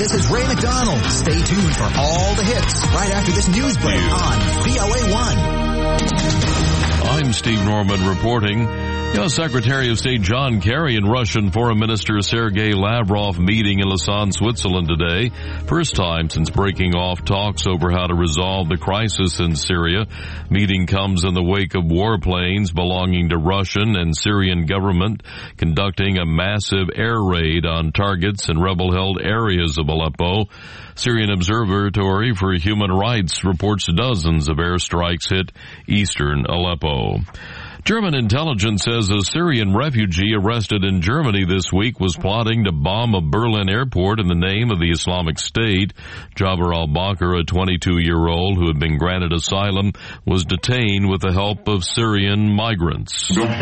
This is Ray McDonald. Stay tuned for all the hits right after this news break on VOA1. I'm Steve Norman reporting. U.S. Secretary of State John Kerry and Russian Foreign Minister Sergei Lavrov meeting in Lausanne, Switzerland today. First time since breaking off talks over how to resolve the crisis in Syria. Meeting comes in the wake of warplanes belonging to Russian and Syrian government conducting a massive air raid on targets in rebel-held areas of Aleppo. Syrian Observatory for Human Rights reports dozens of airstrikes hit eastern Aleppo. German intelligence says a Syrian refugee arrested in Germany this week was plotting to bomb a Berlin airport in the name of the Islamic State. Jabir al-Bakr, a 22-year-old who had been granted asylum, was detained with the help of Syrian migrants. In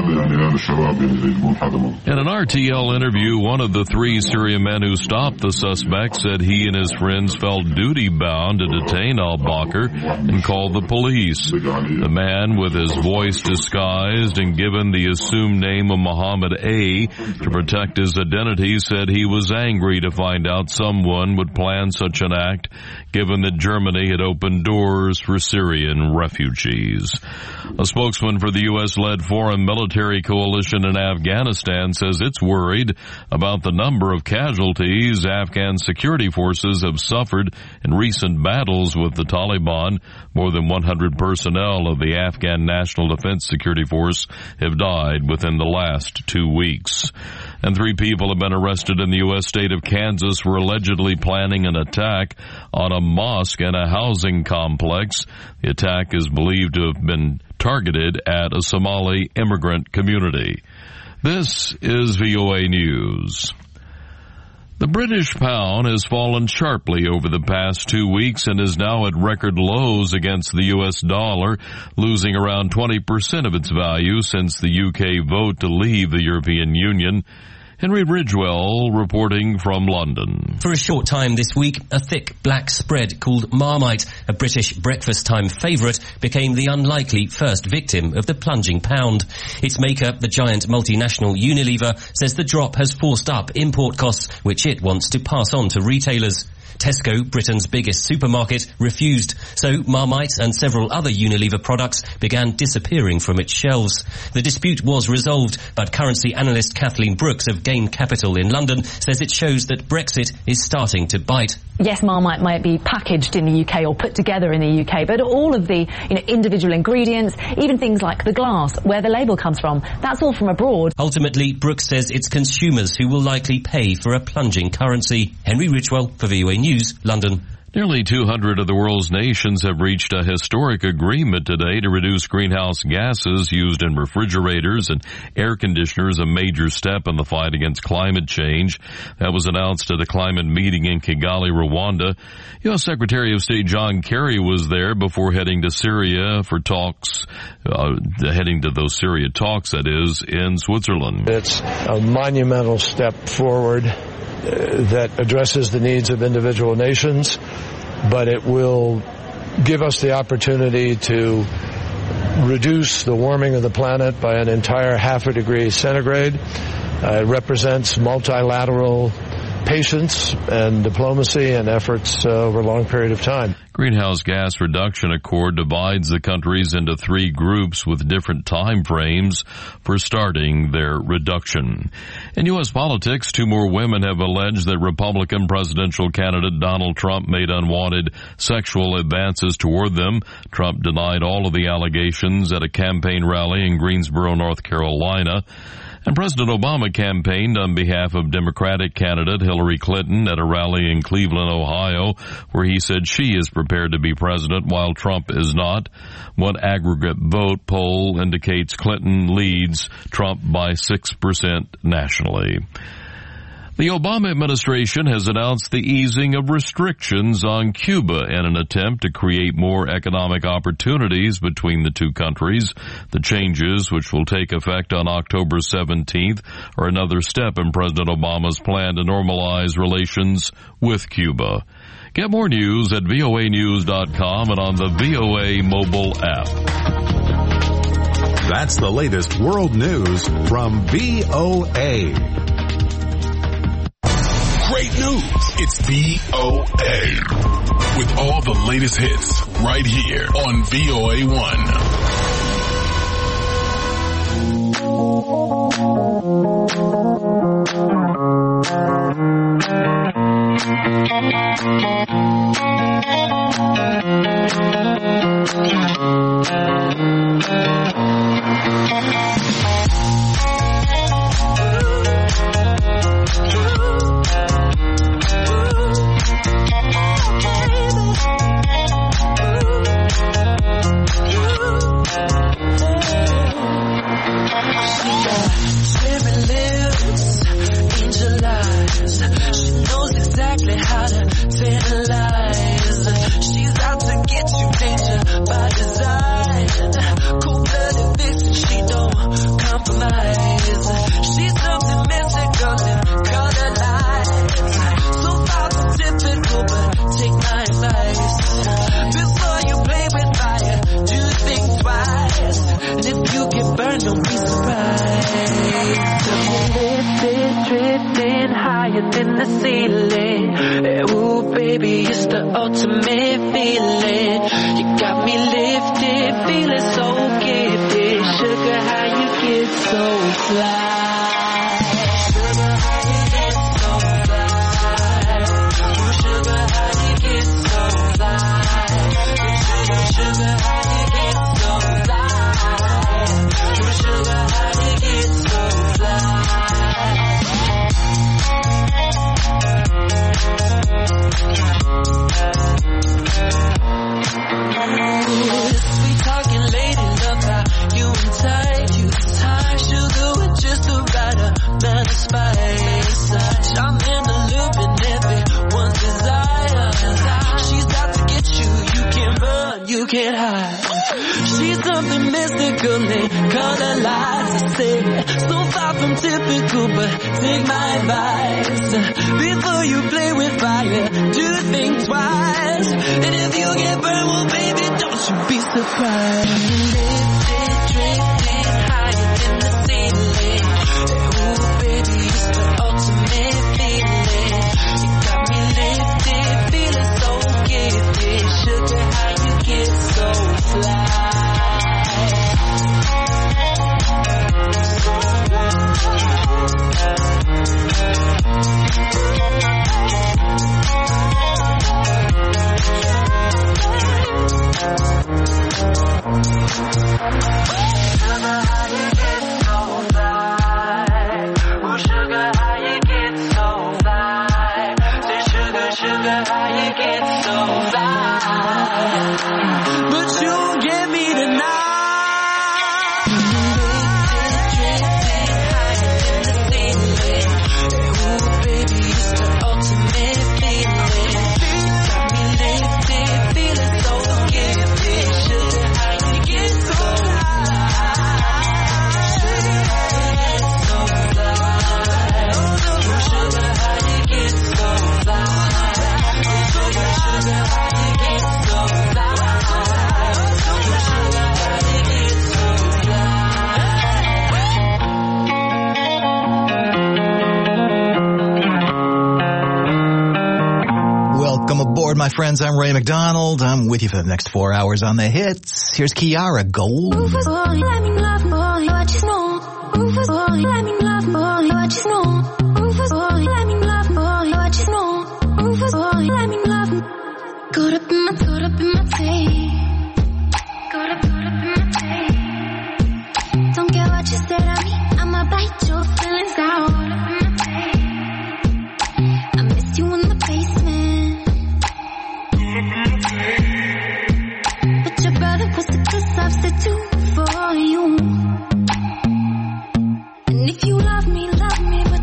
an RTL interview, one of the three Syrian men who stopped the suspect said he and his friends felt duty-bound to detain al-Bakr and called the police. The man, with his voice disguised and given the assumed name of Muhammad A. to protect his identity, said he was angry to find out someone would plan such an act, given that Germany had opened doors for Syrian refugees. A spokesman for the U.S.-led foreign military coalition in Afghanistan says it's worried about the number of casualties Afghan security forces have suffered in recent battles with the Taliban. More than 100 personnel of the Afghan National Defense Security Force have died within the last 2 weeks. And 3 people have been arrested in the U.S. state of Kansas for allegedly planning an attack on a mosque and a housing complex. The attack is believed to have been targeted at a Somali immigrant community. This is VOA News. The British pound has fallen sharply over the past 2 weeks and is now at record lows against the U.S. dollar, losing around 20% of its value since the UK vote to leave the European Union. Henry Ridgewell reporting from London. For a short time this week, a thick black spread called Marmite, a British breakfast time favourite, became the unlikely first victim of the plunging pound. Its maker, the giant multinational Unilever, says the drop has forced up import costs, which it wants to pass on to retailers. Tesco, Britain's biggest supermarket, refused, so Marmite and several other Unilever products began disappearing from its shelves. The dispute was resolved, but currency analyst Kathleen Brooks of Gain Capital in London says it shows that Brexit is starting to bite. Yes, Marmite might be packaged in the UK or put together in the UK, but all of the individual ingredients, even things like the glass, where the label comes from, that's all from abroad. Ultimately, Brooks says it's consumers who will likely pay for a plunging currency. Henry Ridgewell for VOA News, London. Nearly 200 of the world's nations have reached a historic agreement today to reduce greenhouse gases used in refrigerators and air conditioners, a major step in the fight against climate change. That was announced at a climate meeting in Kigali, Rwanda. U.S. Secretary of State John Kerry was there before heading to Syria for talks, heading to those Syria talks, that is, in Switzerland. It's a monumental step forward that addresses the needs of individual nations, but it will give us the opportunity to reduce the warming of the planet by an entire 0.5 degree centigrade. It represents multilateral patience and diplomacy and efforts over a long period of time. Greenhouse gas reduction accord divides the countries into 3 groups with different time frames for starting their reduction. In U.S. politics, 2 more women have alleged that Republican presidential candidate Donald Trump made unwanted sexual advances toward them. Trump denied all of the allegations at a campaign rally in Greensboro, North Carolina. And President Obama campaigned on behalf of Democratic candidate Hillary Clinton at a rally in Cleveland, Ohio, where he said she is prepared to be president while Trump is not. One aggregate vote poll indicates Clinton leads Trump by 6% nationally. The Obama administration has announced the easing of restrictions on Cuba in an attempt to create more economic opportunities between the 2 countries. The changes, which will take effect on October 17th, are another step in President Obama's plan to normalize relations with Cuba. Get more news at voanews.com and on the VOA mobile app. That's the latest world news from VOA. great news. It's VOA. With all the latest hits right here on VOA1. My friends, I'm Ray McDonald. I'm with you for the next 4 hours on the hits. Here's Kiara Gold. Don't care what you said of me, I'ma bite your feelings out. I missed you in the basement. But your brother was a good substitute for you. And if you love me, but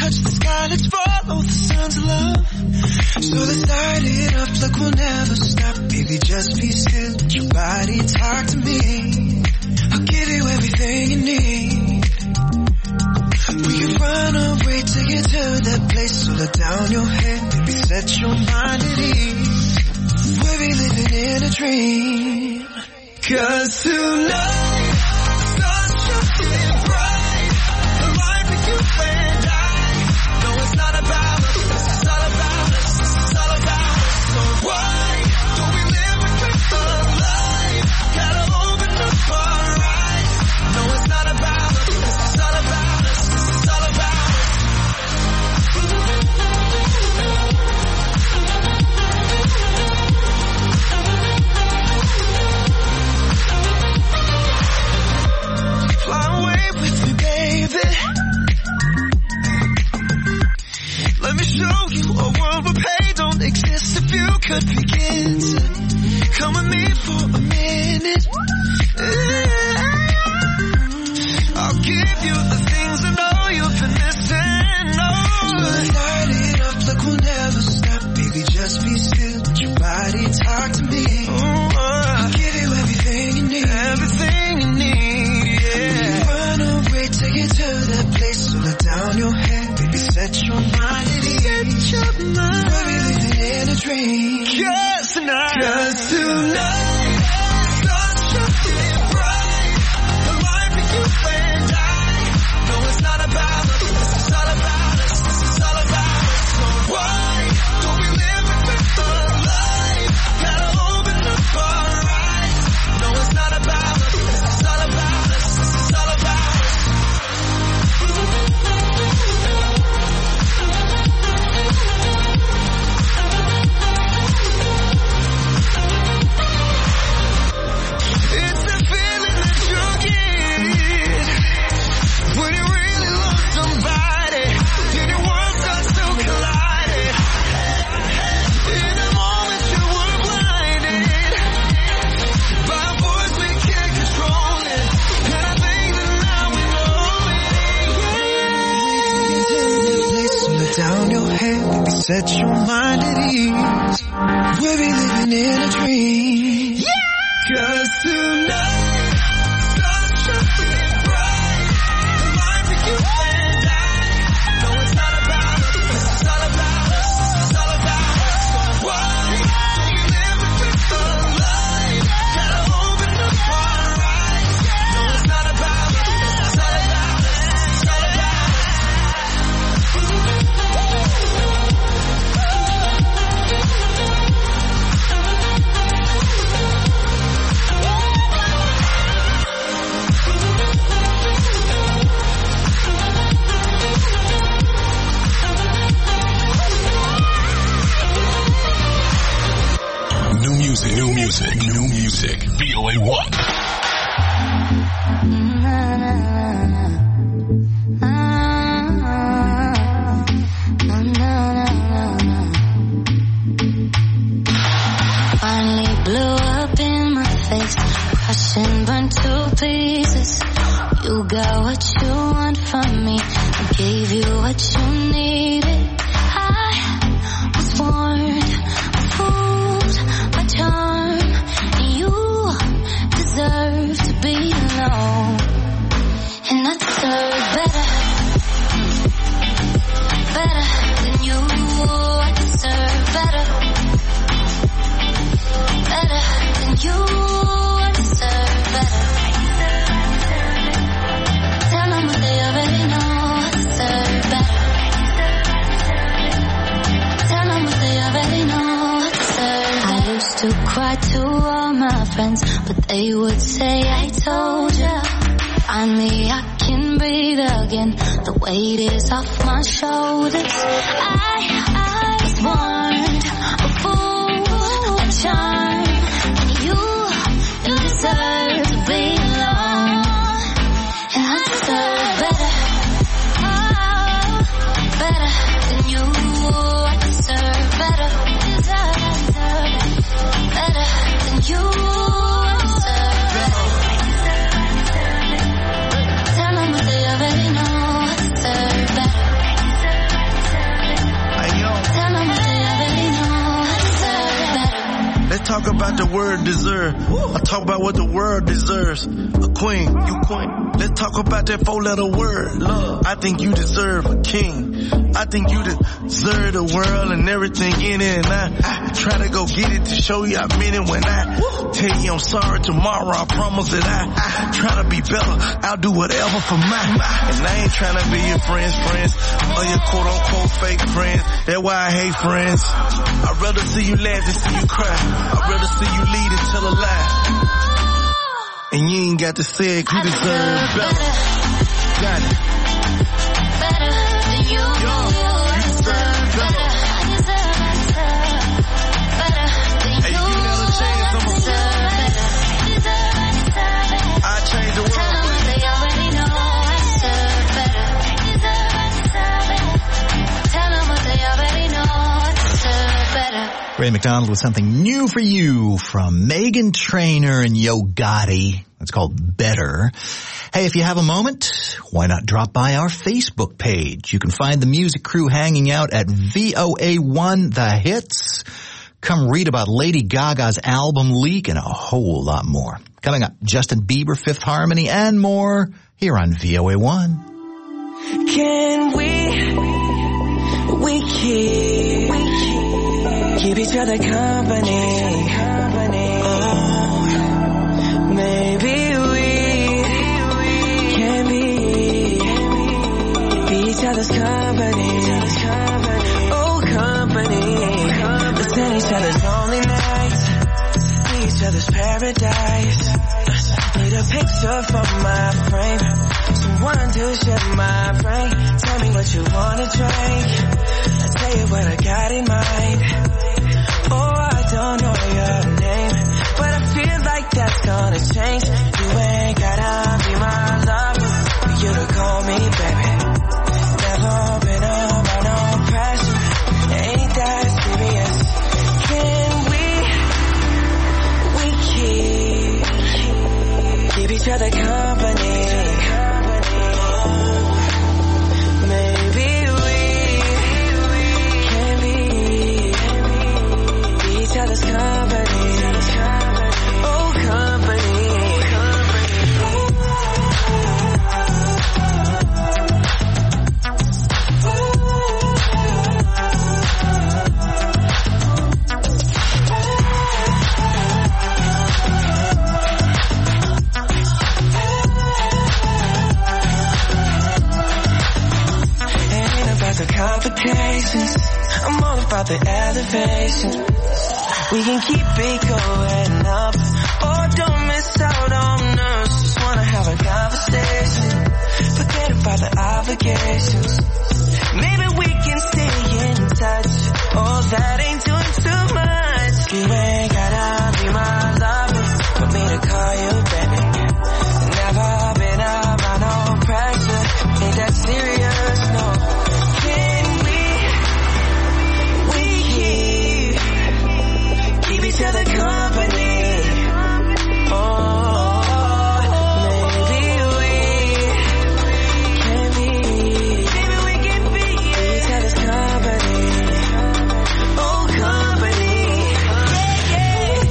touch the sky, let's follow the signs of love. So let's light it up like we'll never stop. Baby, just be still, let your body talk to me. I'll give you everything you need. We can run away, take it to that place. So let down your head, baby, set your mind at ease. We'll be living in a dream. 'Cause tonight, the sun shining bright. The life of you and I. No, it's not about us, this is all about us, this is all about us. So why don't we live with a life? Gotta open up our eyes. No, it's not about us, this is all about us, this is all about us. Fly away with me, baby. Let me show you a world where pain don't exist. If you could begin to come with me for a minute, I'll give you the things I know you've been missing. Oh, so light it up like we'll never stop. Baby, just be still, let your body talk to me. I'll give you everything you need. Everything you need, yeah. Run away, take it to that place. So let down your head, baby, set your mind at ease. Set your mind. We'll be living in a dream. 'Cause tonight, sun's shining bright. The life of you and I. No, it's not about us, this is all about us, this is all about us. So why don't we live with a life? Gotta open up our eyes. No, it's not about us, this is all about us, this is all about us. It's a feeling that you get when you really love somebody, and your world starts to collide. In a moment you were blinded by a voice we can't control it, and I think that now we know it. So let down your head, baby, set your mind at ease. We'll be living in a dream. 'Cause tonight, sun's shining bright. The life of you and I. No, it's not about us, this is all about us, this is all about us. So why don't we live with a life? Gotta open up our eyes. No, it's not about us, this is all about us, this is all about us. New music. VOA1. Finally blew up in my face, crushed and burnt to pieces. You got what you want from me, I gave you what you needed. I was warned, fooled by charm, and you deserve to be alone. And I deserve better, better than you. I deserve better, better than you. I deserve better. Tell them what they already know. I deserve better. Tell them what they already know. I deserve better. I used to cry to all my friends, but they would say I told ya. Finally I can breathe again. The weight is off my shoulders. I was warned, a fool, a charm, and you deserve to be alone. And I deserve better, oh, better than you. I deserve better, better than you. I deserve better. Tell them what they already know. I deserve better. about the word deserve. I talk about what the world deserves. A queen, you queen. Let's talk about that 4-letter word. Love. I think you deserve a king. I think you deserve the world and everything in it. And I try to go get it to show you I meant it when I tell you I'm sorry tomorrow. I promise that I try to be better. I'll do whatever for mine. And I ain't trying to be your friends or your quote unquote fake friends. That's why I hate friends. I'd rather see you laugh than see you cry. I'd rather see you lead and tell a lie. And you ain't got to say it, you deserve better. Got it. Better than you. You deserve better. Hey, you never change, I'm a I change the world. Tell them what they already know. I deserve better. Tell them what they already know. I deserve better. Ray McDonald with something new for you from Meghan Trainor and Yo Gotti. It's called Better. Hey, if you have a moment, why not drop by our Facebook page? You can find the music crew hanging out at VOA1 The Hits. Come read about Lady Gaga's album leak and a whole lot more. Coming up, Justin Bieber, Fifth Harmony, and more here on VOA1. Can we keep each other company? Oh, maybe we can be each other's company. Oh, company. Spend each other's lonely nights, be each other's paradise. Need a picture for my frame, someone to share my brain. Tell me what you wanna drink, I'll tell you what I got in mind. Oh, I don't know your name, but I feel like that's gonna change. You ain't gotta be my lover for you to call me baby. Never been under no pressure, ain't that serious. Can we keep each other company? Maybe we can be each other's company. Oh, company. The complications, I'm all about the elevation. We can keep it going up, or don't miss out on us. Just wanna have a conversation, forget about the obligations. Maybe we can stay in touch. Oh, that ain't doing too much. You ain't gotta be my lover for me to call you baby. Never been under no pressure, ain't that serious, no. Each other company. Oh, maybe we can be. Maybe we can be each other's company. Oh, company. Yeah,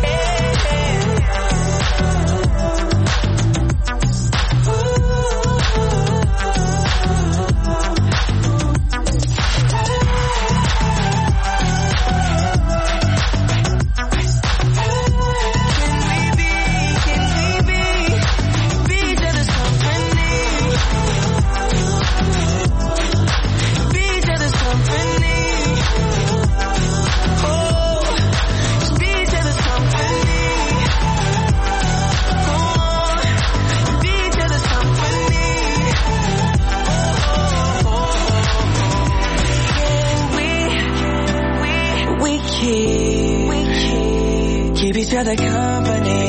keep each other company.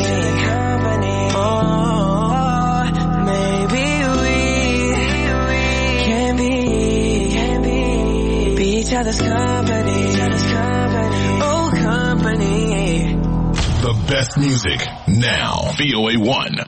Oh, maybe we can be each other's company. Oh, company. The best music now. VOA1.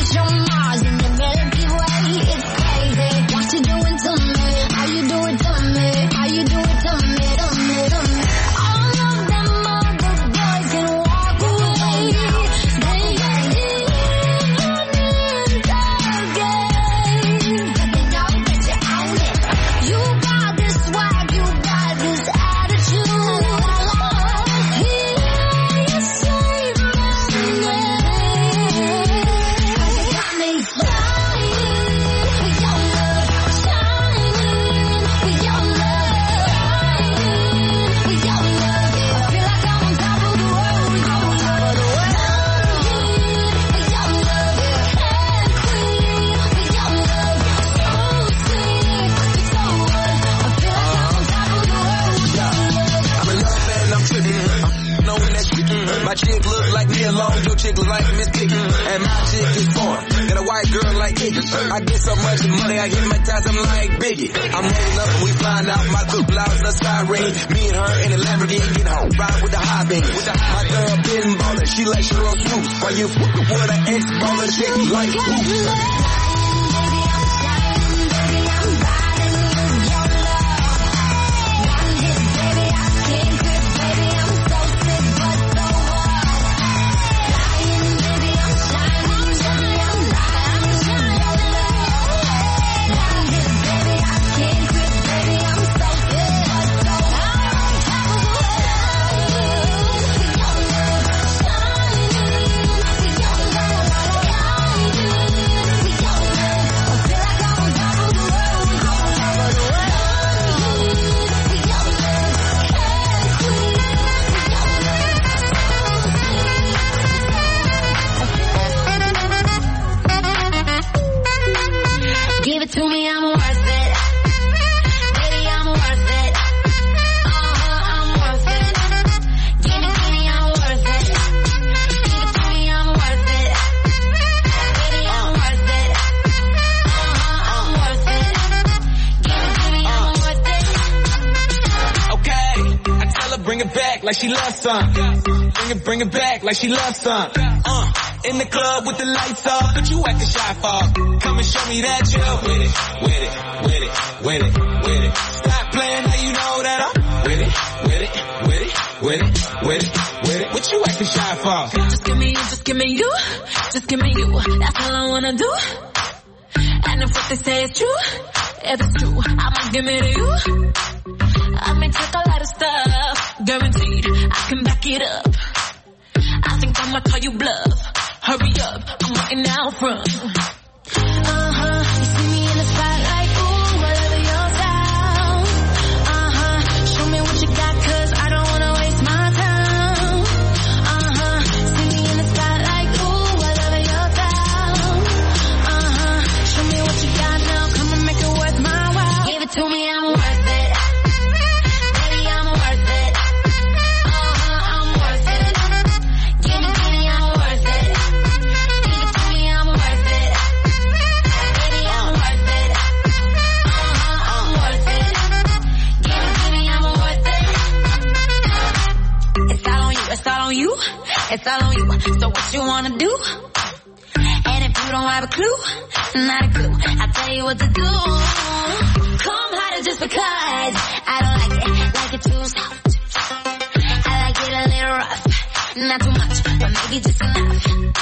bitch on Mars in the Milky Way. It's crazy. What you doing to me? How you do it to me? How you do it to me? To me, to me. All of them other boys can walk away. They get in on their games, but they know that you own it. You got this swag, you got this attitude. Here you save my name. 'Cause you got me flying with your love, shining with your love, with your love. I feel like I'm on top of the world, on top of the world. With your love, head queen, with your love, so sweet, so good. I feel like I'm on top of the world, with your love. I'm in love and I'm tripping. Knowing that shit. My chick look like me alone, your chick look like Miss Piggy. And my chick is foreign. Got a white girl like Iggy. I get so much money, I hypnotize them like Biggie. I'm rolling up and we find out my coupe loud the siren. Me and her in a Lamborghini get home, ride with the high beam. My girl been ballin', she like Sheryl Swoop. While you fuckin' with an ex-baller chick like who? Give it to me, I'm worth it. Baby, I'm worth it. I'm worth it. Give it to me, I'm worth it. Give it to me, I'm worth it. Baby, I'm worth it. I'm worth it. Give it to me, I'm worth it. Okay, I tell her bring it back like she loves some. Bring it back like she loves some. In the club with the lights off, but you acting shy for. Come and show me that you're with it, with it, with it, with it, with it. Stop playing, now you know that I'm with it, with it, with it, with it, with it, with it. What you acting shy for? Just give me you, just give me you, just give me you. That's all I wanna do. And if what they say is true, if it's true, I'ma give it to you. I may take a lot of stuff, guaranteed I can back it up. I think I'ma call you bluff. Hurry up, I'm waiting out front. You see me in the spotlight, ooh, I love your style. Show me what you got, 'cause I don't wanna waste my time. See me in the spotlight, ooh, I love your style. Show me what you got now, come and make it worth my while. Give it to me, I'm worth it. Baby, I'm worth it. I'm worth it. Give it to me, I'm worth it. Give it to me, I'm worth it. Baby, I'm worth it. I'm worth it. Give it to me, I'm worth it. It's all on you, it's all on you, it's all on you. So what you wanna do? And if you don't have a clue, not a clue, I'll tell you what to do. Come harder just because I don't like it too soft. I like it a little rough, not too much, but maybe just enough.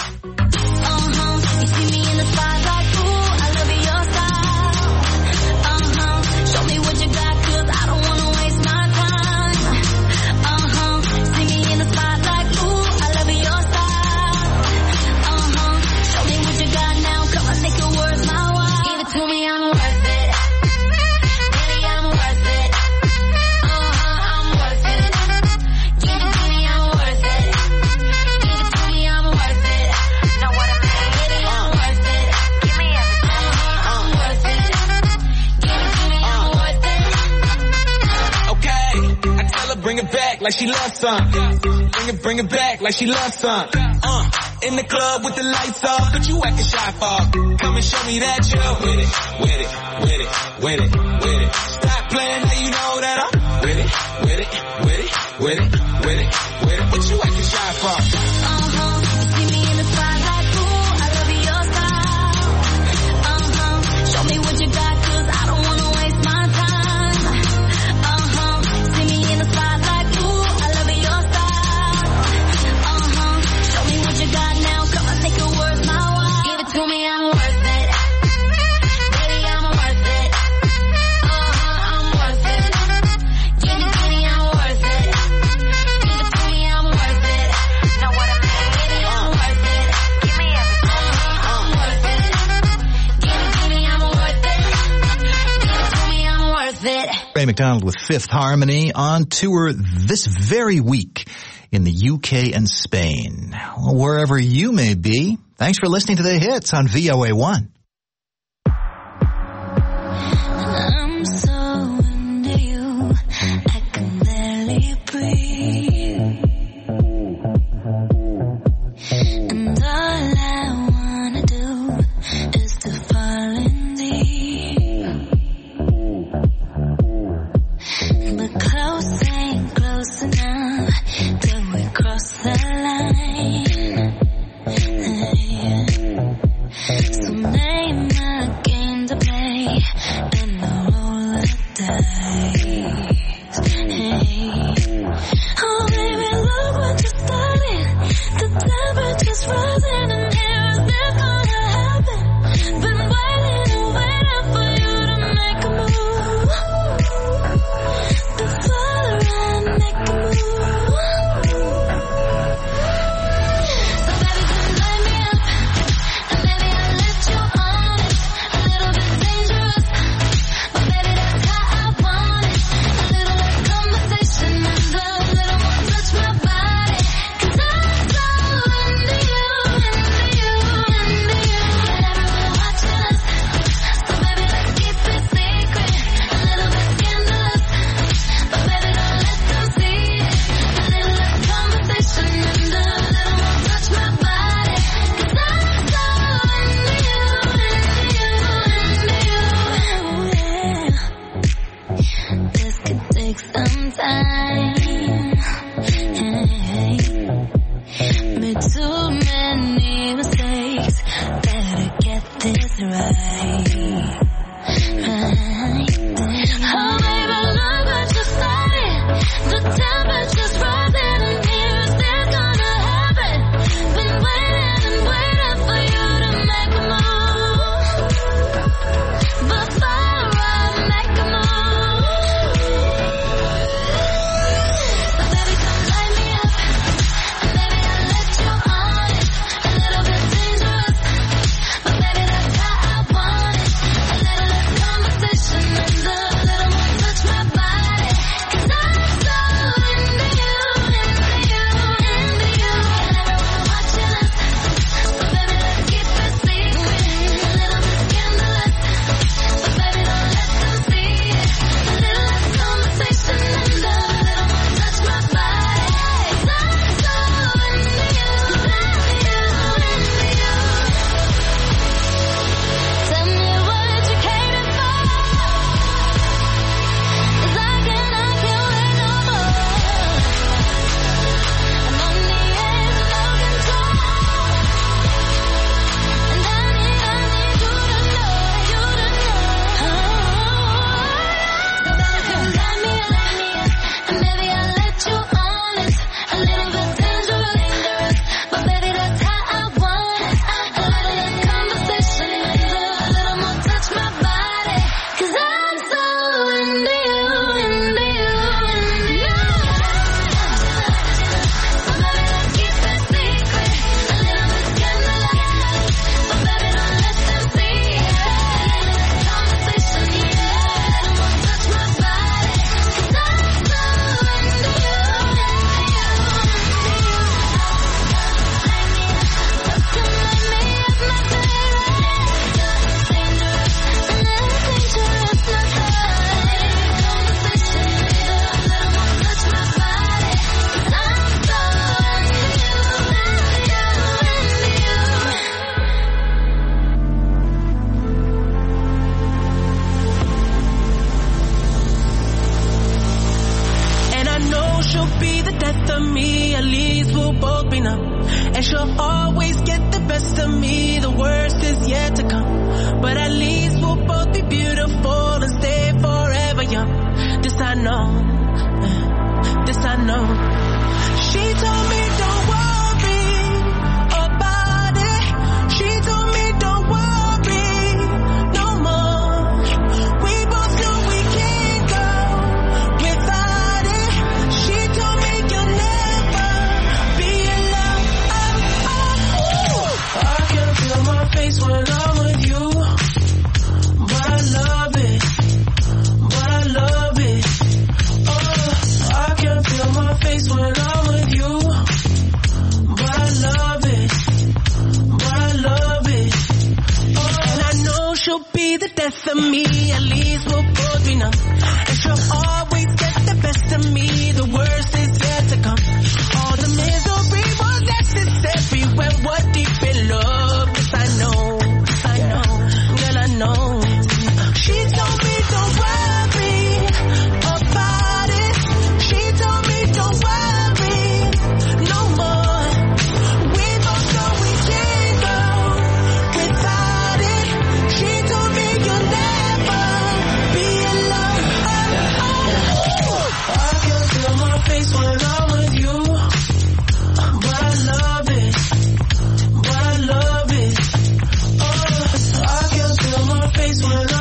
You see me in the spotlight, ooh, I love your style. Show me what you got, 'cause I don't wanna waste my time. See me in the spotlight, ooh, I love your style. Show me what you got now, come on, make it worth my while. Give it to me, I'm worth it. Baby, I'm worth it. I'm worth it. Give it to me, I'm worth it. Give it to me, I'm worth it. Know what I mean? Baby, I'm worth it. Give me everything. I'm worth it. Give it to me, I'm worth it. Okay, I tell her bring it back like she loves some. Bring it back like she loves some. In the club with the lights off, but you acting shy for. Come and show me that you're with it, with it, with it, with it, with it. Stop playing, now you know that I'm with it, with it, with it, with it, with it, with it. What you acting shy for? You see me in the spotlight, ooh, I love your style. Ray McDonald with Fifth Harmony on tour this very week in the UK and Spain. Well, wherever you may be, thanks for listening to The Hits on VOA1. I'm so into you, I can barely breathe. And all I wanna do is to fall in deep. But close ain't close enough till we cross the line. So name a game to play and I'll roll the dice. Oh baby, look what you started. The temperature's rising and here is this gonna happen. Been waiting and waiting for you to make a move. Before I make a move. So baby, come light me up. And maybe I'll let you on it. A little bit dangerous, but baby that's how I want it. A little less conversation and a little more touch my body. 'Cause I'm so into you, into you, into you. And everyone watching us, so baby let's keep it secret. A little bit scandalous, but baby don't let them see it. A little less conversation and a little more touch my body. 'Cause I'm so into you, into you, into you. This could take some time. Made too many mistakes. Better get this right. Oh baby, look what you started. The temperature's rising and here is this gonna happen. Been waiting and waiting for you to make a move. Before I make a move. So baby, come light me up. And maybe I'll let you on it. A little bit dangerous, but baby that's how I want it. A little less conversation and a little more touch my body. 'Cause I'm so into you, into you, into you. And everyone watching us, so baby let's keep it secret. A little bit scandalous, but baby don't let them see it. A little less conversation and a little more touch my body. 'Cause I'm so into you, into you, into you. Tell me what you came for. 'Cause I can't wait no more. I'm on the edge of no control. And I need you to know, you to know. So baby, come light me up. And maybe I'll let you on it. A little bit dangerous, but baby that's how I want it. A little less conversation and a little more touch my body. 'Cause I'm so into you, into you, into you. So baby let's keep it secret. A little bit scandalous, but baby don't let them see it. A little less conversation, a little more touch my body. 'Cause I'm so into you, And I know she'll be the death of me, at least we'll both be numb. And she'll always get the best of me, the worst is yet to come. But at least we'll both be beautiful and stay forever young. This I know, this I know. She told me don't worry about it. She told me don't worry no more. We both know we can't go without it. She told me you'll never be alone. I can feel my face when I'm with you, but I love it, but I love it. she'll be the death of me. At least we'll both be numb. And she'll always get the best of me. The worst is yet to come. All the misery was necessary when we're deep in love. Yes, I know, girl, I know. She told me don't worry about it. She told me don't worry no more. We both know we can't go without it. She told me you'll never be alone. I can feel my face when I'm with you, but I love it. But I love it. I can feel my face when I'm with you.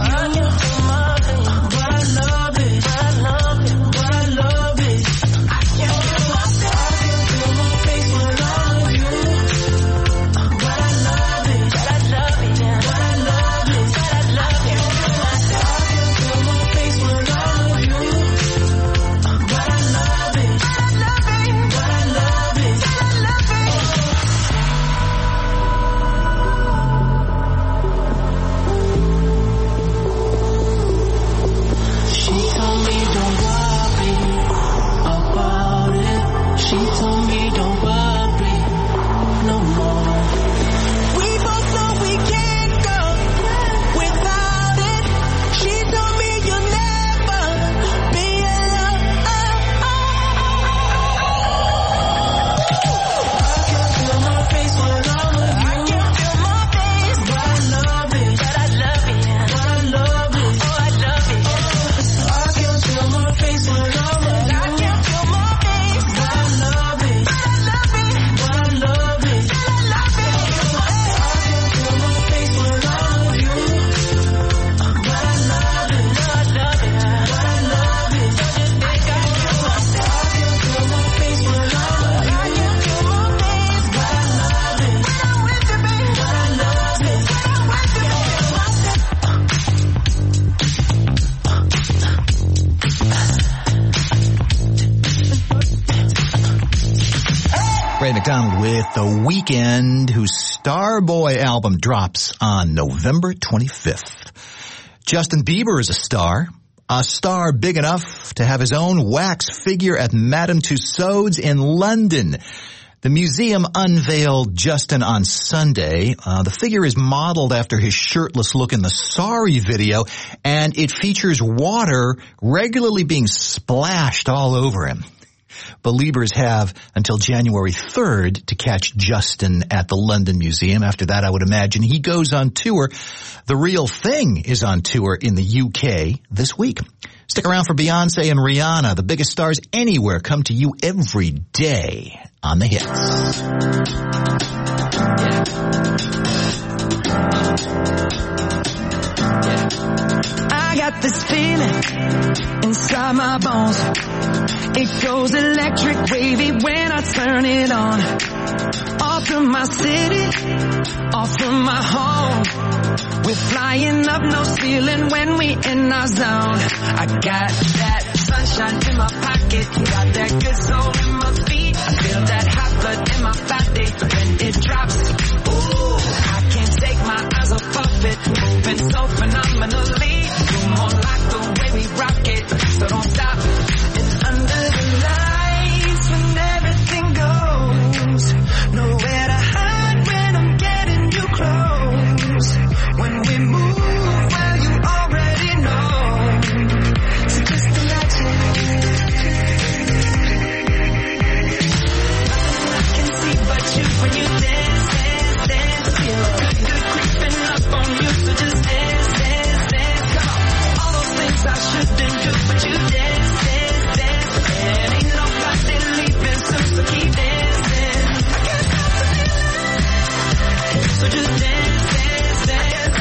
Ray McDonald with The Weeknd, whose Starboy album drops on November 25th. Justin Bieber is a star big enough to have his own wax figure at Madame Tussauds in London. The museum unveiled Justin on Sunday. The figure is modeled after his shirtless look in the Sorry video, and it features water regularly being splashed all over him. Believers have until January 3rd to catch Justin at the London Museum. After that, I would imagine he goes on tour. The Real Thing is on tour in the UK this week. Stick around for Beyonce and Rihanna. The biggest stars anywhere come to you every day on the hits. I got this feeling inside my bones. It goes electric wavy when I turn it on. Off from my city, off from my home. We're flying up no ceiling when we in our zone. I got that sunshine in my pocket, got that good soul in my feet. I feel that hot blood in my body when it drops. Ooh, I can't take my eyes off of it, moving so phenomenally. You're more like the way we rock it, so don't stop. It's under the lights when everything goes. Nowhere to hide when I'm getting you close. When we move, well, you already know. So just imagine. Nothing I can see but you when you dance, dance, dance. Feel good creeping up on you, so just dance, dance, dance. Come on, all those things I shouldn't do, but you dance, dance, dance. And ain't nobody leaving soon, so keep dancing. I can't stop the feeling, so just dance, dance, dance.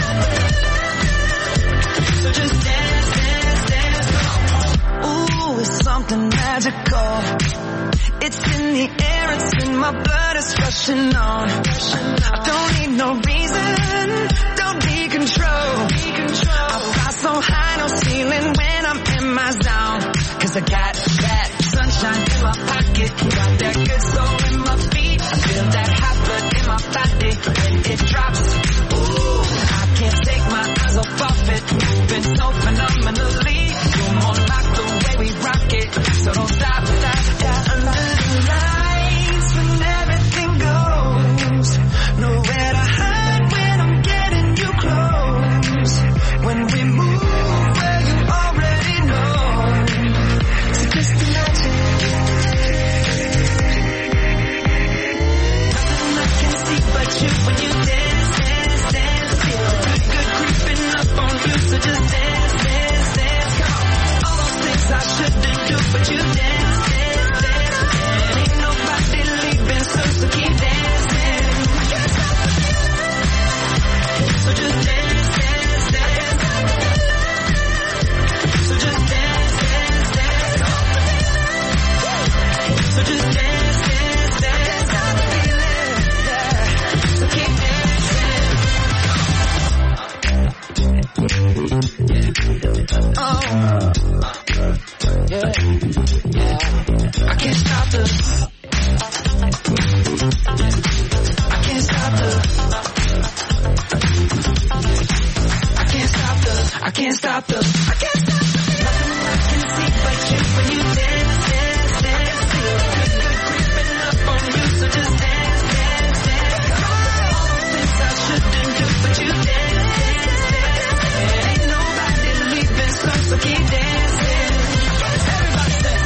So just dance, dance, dance. Ooh, it's something magical. It's in the air, it's in my blood, it's rushing on. I don't need no reason, don't need control. I fly so high, no ceiling when I'm in my zone. Cause I got that sunshine in my pocket, got that good soul in my feet. I feel that hot blood in my body when it drops. Ooh, I can't take my I can't stop the. I can't stop the. I can't stop the. I can't stop the. I can't stop the. Nothing I can see but you when you dance, dance, dance. Feel good creeping up on you, so just dance, dance, dance. All the things I shouldn't do, but you dance, dance, dance. Ain't nobody leaving, so keep dancing. Everybody say.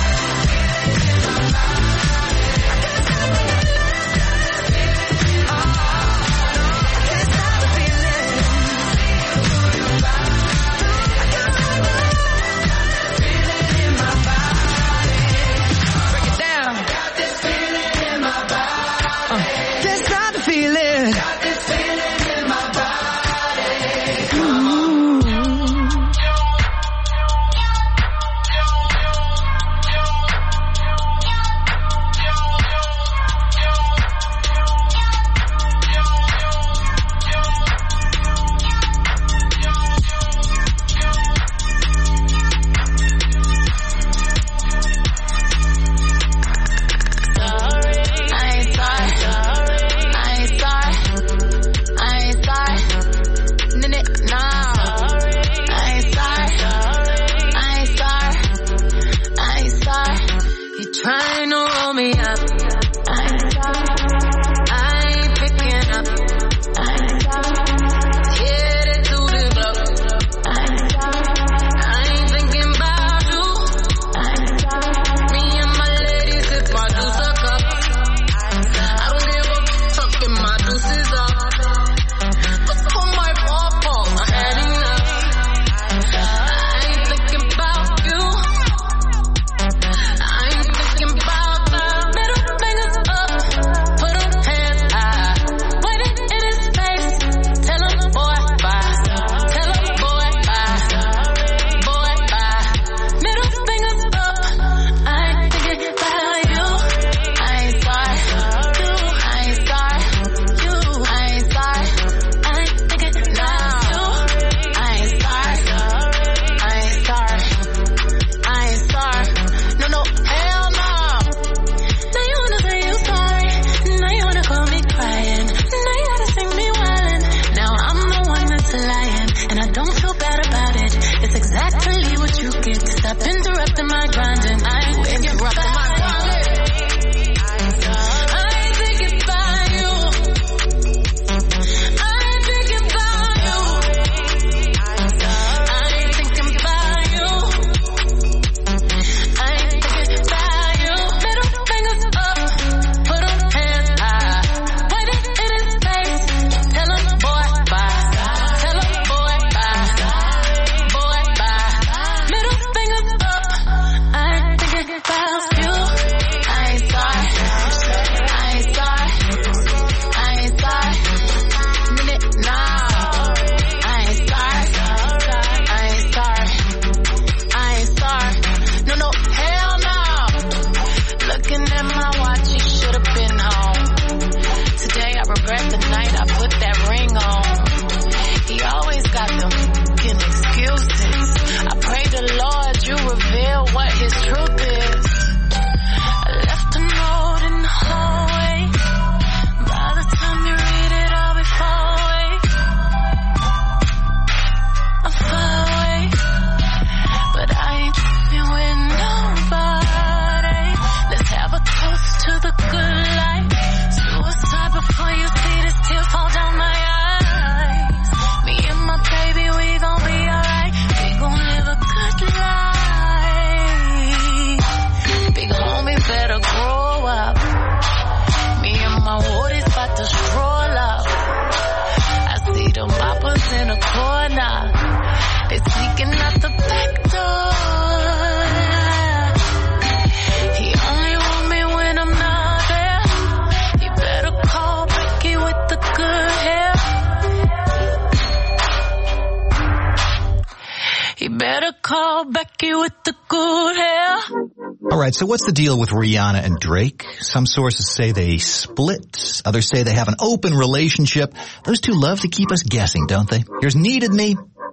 So what's the deal with Rihanna and Drake? Some sources say they split. Others say they have an open relationship. Those two love to keep us guessing, don't they? Here's Needed Me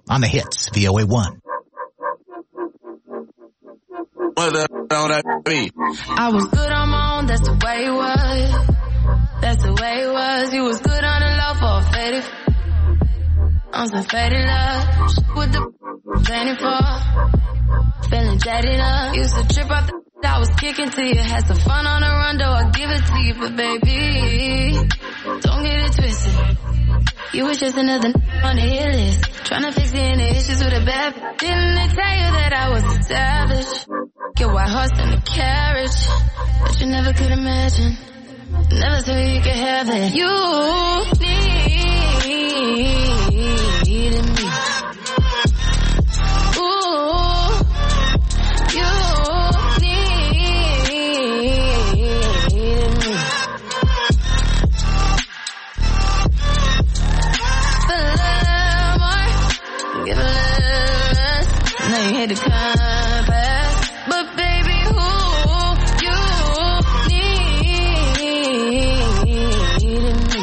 on the hits, VOA1. What the hell that be? I was good on my own, that's the way it was. That's the way it was. You was good on the low for a faded. On some faded love. With the planning for. Feeling jaded up. Used to trip off the I was kicking to you. Had some fun on the run, though I give it to you. But baby, don't get it twisted. You was just another on the hit list. Tryna fix any issues with a bad. Didn't they tell you that I was a savage? Your white horse and a carriage. But you never could imagine. Never thought you could have it. You needed me. Ooh, you needed me. A little more, give a little less. Now you hit the compass, but baby, who you needed me.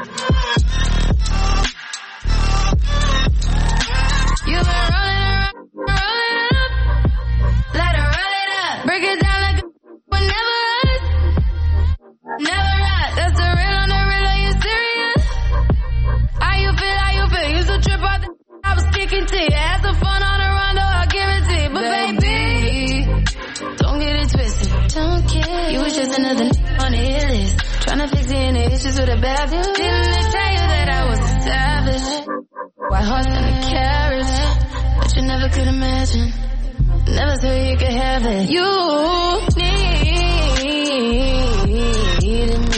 You been rolling it up, let her roll it up, break it down like a but never us, never us. That's the real on the real. Are you serious? How you feel? How you feel? Used to trip off the I was kicking to you. Had some fun on the run, though I'll give it to you. But baby, don't get it twisted. Don't care. You was just another on the hit list. Tryna fix any issues with a bad view. Didn't they tell you that I was a savage? White horse and a carriage. But you never could imagine. Never thought you could have it. You needed me.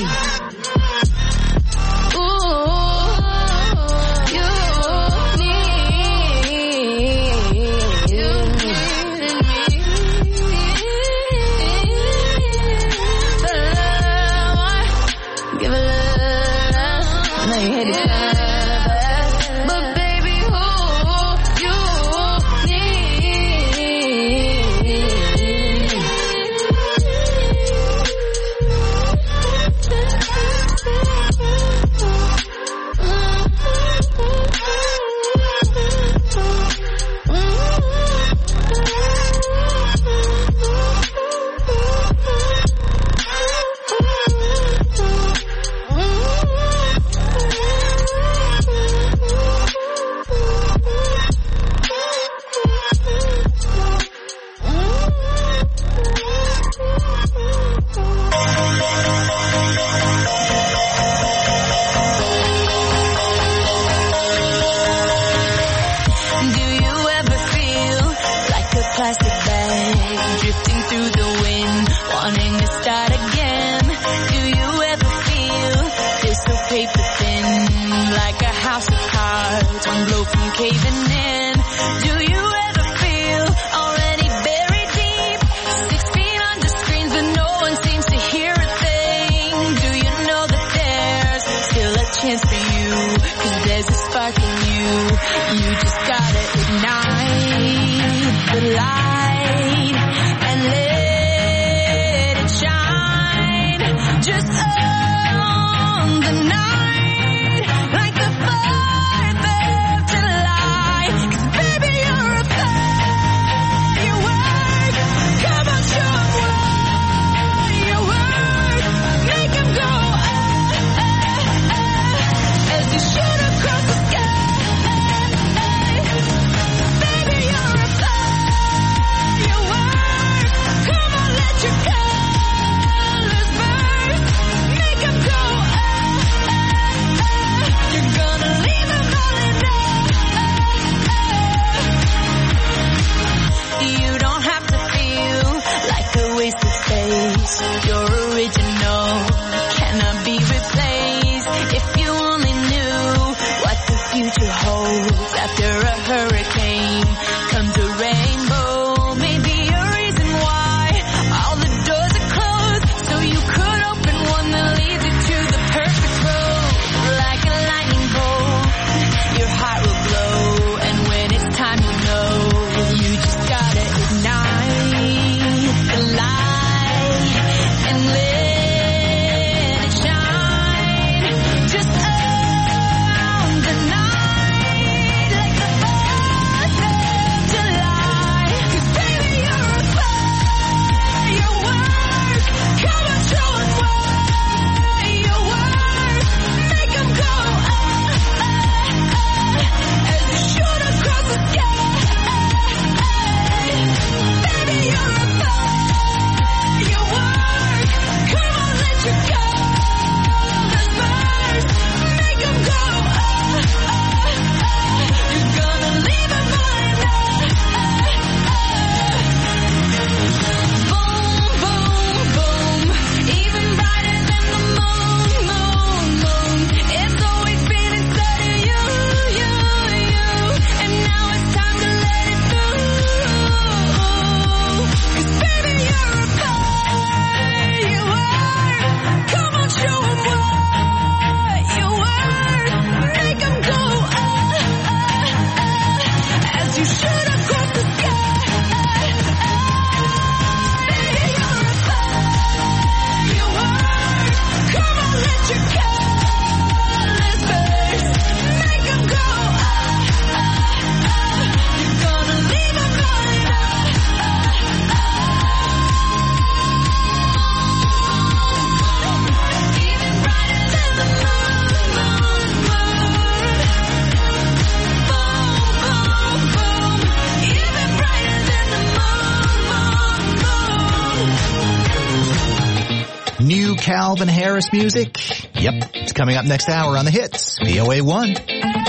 Calvin Harris music? Yep, it's coming up next hour on The Hits, VOA1.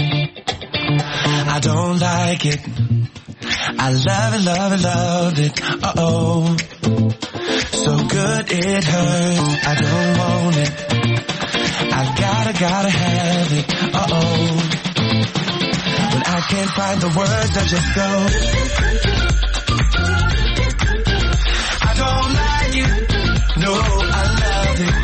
I don't like it. I love it, love it, love it. Uh-oh. So good it hurts. I don't want it. I gotta have it. Uh-oh. When I can't find the words, I just go. I don't like it. No, I love it.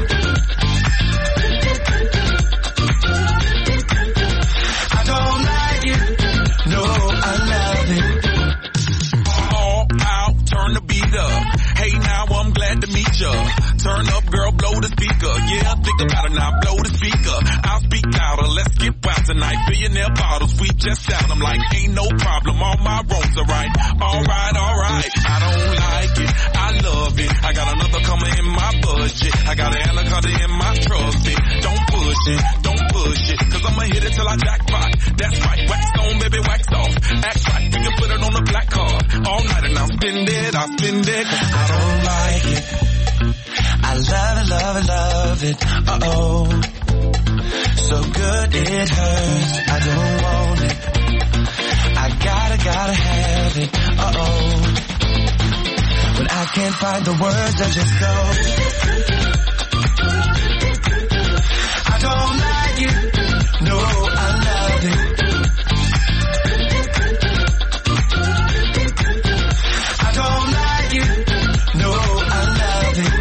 I don't like it. No, I love it. All out, turn the beat up. Hey, now I'm glad to meet ya. Turn up, girl, blow the speaker. Yeah, think about it now, blow the speaker. I'll speak louder, let's get wild tonight. Billionaire bottles, we just out. I'm like, ain't no problem, all my roads are right. Alright, alright, I don't like it, I love it. I got another coming in my budget. I got an anaconda in my trusty. Don't push it, cause I'ma hit it till I jackpot. That's right, wax on, baby, wax off. Act right, we can put it on the black card. All night and I'll spend it, I don't like it. I love it, love it, love it. Uh-oh. So good it hurts. I don't want it. I gotta have it. Uh-oh. When I can't find the words, I just go. I don't like it. No, I love it. I don't like it. No, I love it.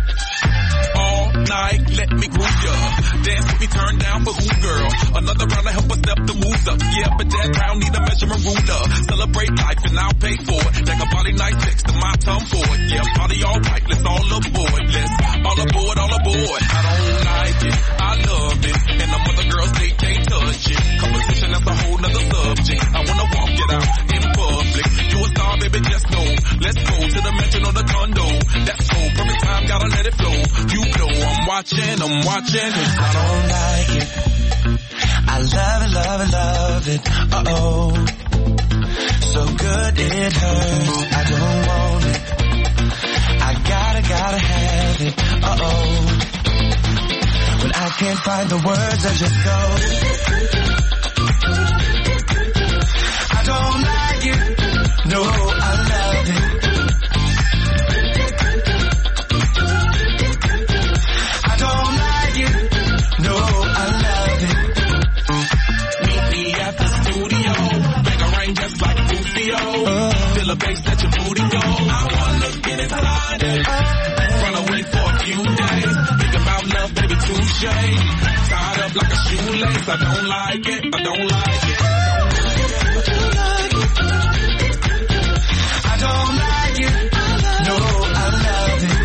Let me groove ya. Dance with me, turn down for who, girl? Another round to help us step the moves up. Yeah, but that round need a measurement ruler. Celebrate life and I'll pay for it. Like a body night text to my tongue for it. Yeah, party alright, let's all aboard. Let's all aboard, all aboard. I don't like it, I love it. And the other girls, they can't touch it. Competition, that's a whole nother subject. I wanna walk it out in public. You a star, baby, just know. Let's go to the mansion or the condo. That's so perfect time, gotta let it flow. You know I'm watching. I don't like it. I love it, love it, love it. Uh-oh. So good it hurts. I don't want it. I gotta have it. Uh-oh. When I can't find the words, I just go. I don't like it. No, I love it. No, I love it. Meet me at the studio. Make a rain just like Rufio. Feel the bass that your booty go. I wanna get inside it. Run away for a few days. Think about love, baby, touche. Tied up like a shoelace. I don't like it. I don't like it. I don't like it. No, I love it.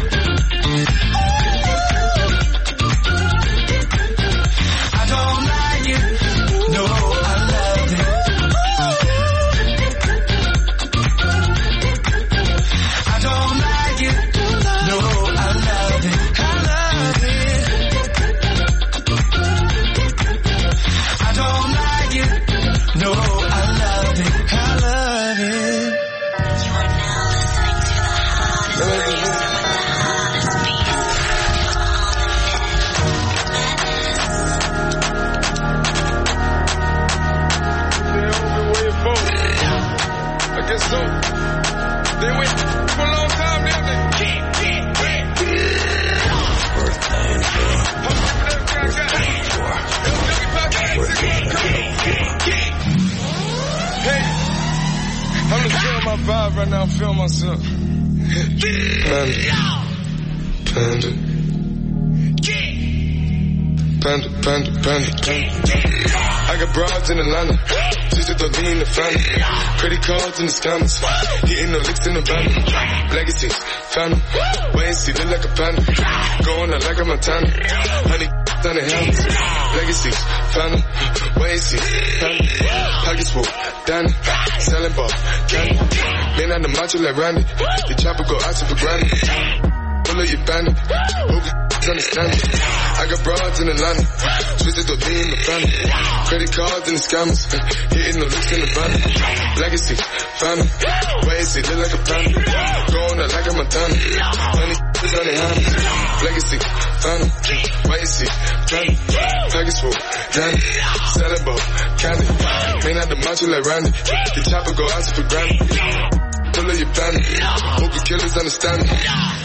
Vibe right now, I feel myself. Panda. I got broads in Atlanta. Just to lean in the family. Credit cards in the scammers. Hitting the licks in the van. Legacies, phantom. Wait and see, look like a panda. Going out like a Montana. Honey, down the helmets. Legacies, phantom. Wait and see, phantom. Pockets full, Danny. Selling ball, candy. Man on the macho like Randy. The chopper go out for granted. Pull up your bandit. Hope you understand it. I got broads in Atlanta. Twisted to be in the family. Credit cards and the scammers. Hitting the licks in the van. Legacy, family. Why is it look like a panda? Going out like a Montana. Honey, is on the hands. Legacy, family. Why is it family? Package full, Danny. Selling ball, candy. Ain't out the macho like Randy. The chopper go out for granted. Pull up your bandit. Hope the killers understand me.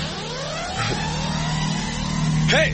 Hey!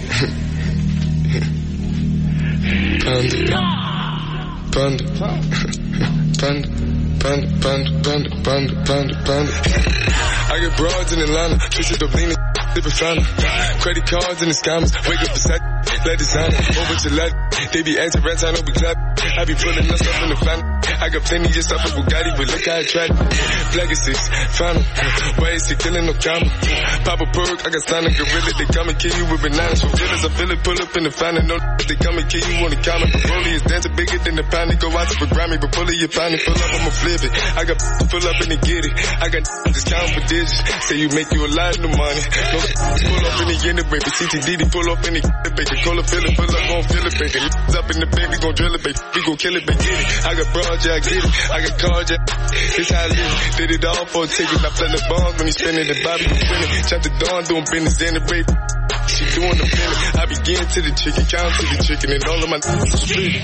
Panda. Panda. Panda. Panda. Panda. Panda. Panda. Panda. I get broads in Atlanta. Twisted up leaning. Sippin' fountain. Credit cards and the scammers. Wake up beside let designer. Over to let. They be acting rats, I know we clap. I be pulling us up in the family. I got plenty of stuff with Bugatti, but look how I tried. Legacies, final. Why is he killing no comma? Pop a perk, I got signed a gorilla. They come and kill you with bananas. For feelings, I feel it, pull up in the final. No, they come and kill you on the counter. But Broly is dancing bigger than the pound. They go out to the Grammy, but pull it, you find it. Pull up, I'ma flip it. I got pull up and they get it. I got just count for digits. Say you make you a lot of money. No, pull up in the end, baby. CTD, pull up in the baby. Call it, fill it, pull up, gon' fill it, baby. Up in the baby, gon' drill it, baby. We gon' kill it, baby. Get it. I got broad, yeah, I get it. I got cards, yeah. It's how I live. Did it all for a ticket. I play the bonds when he spinning the Bobby, you spinning. Chop the dawn, doing business in the baby. She doing the feeling. I begin to the chicken, count to the chicken, and all of my split.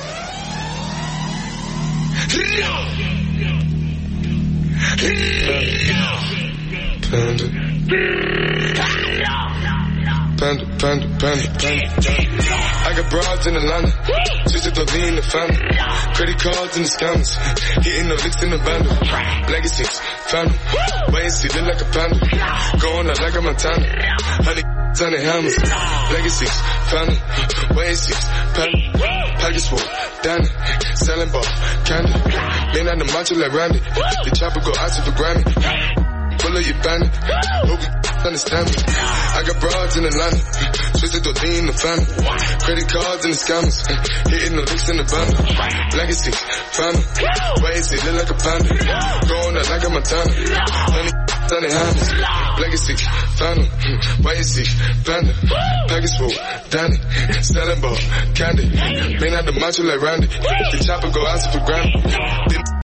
Panda. Panda, panda, panda, panda. I got broads in Atlanta. Twisted to be in the family. Credit cards and the scammers. Hitting the licks in the bundle. Legacies, family. Why is he look like a panda? Going out like a Montana. Honey, on the hammers. Legacies, family. Why is he family? Package full, Danny. Selling ball, candy. Lean out the macho like Randy. The chopper go out to the Grammy. Pull up your bandit. Hope you understand me. I got broads in Atlanta. Twisted to be in the family. Credit cards and the scammers. Hitting the licks in the bundle. Legacy, family. Why is it look like a panda? Going out like a Montana. Honey, on the hands. Legacy, family. Why is it panda? Package full, Danny. Selling ball, candy. Lean out the macho like Randy. The chopper go out to the Grammy.